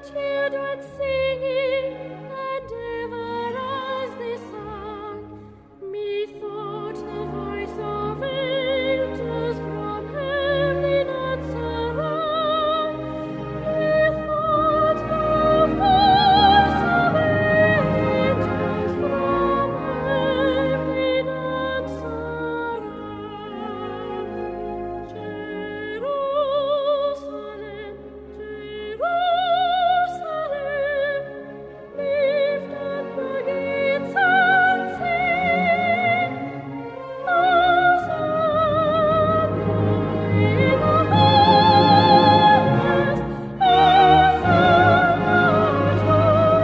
children singing, and ever as they sang, methought the voice of angels from heavenly notes arose. Methought the voice of angels from heavenly notes arose. Jerusalem, Jerusalem, lift up the gates and sing, Hosanna in the highest, Hosanna to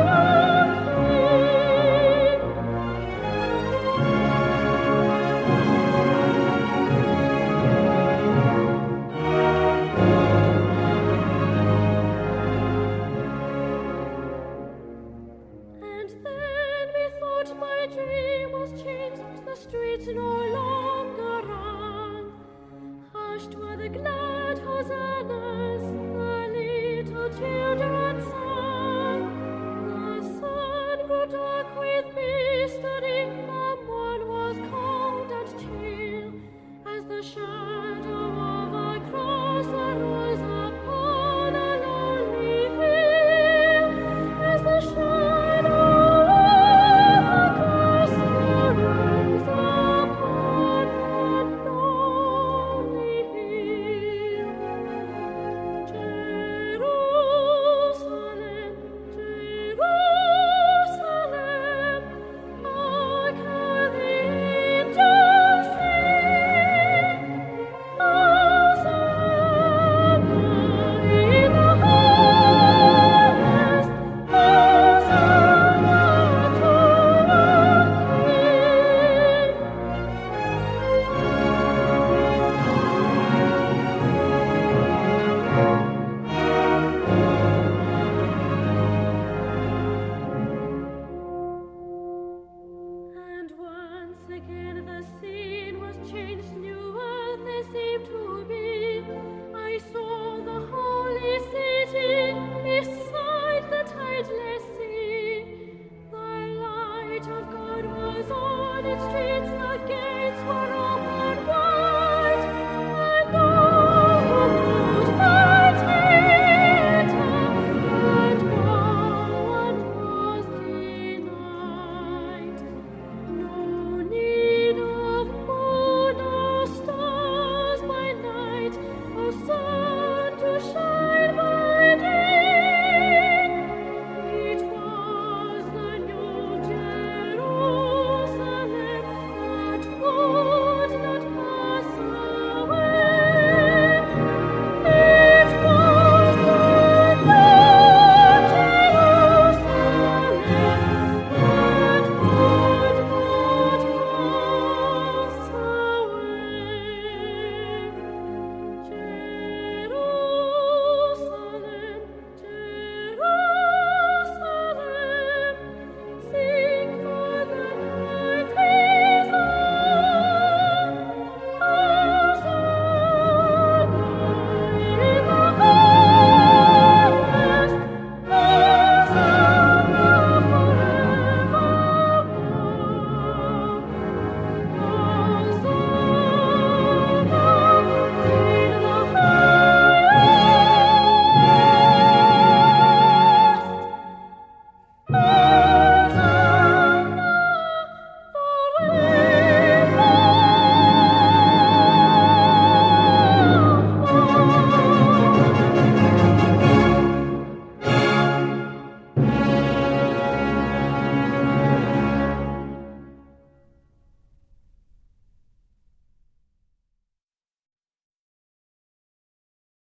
And then methought my dream was changed, the streets no longer rang. Hushed were the glad hosannas, the little children sang.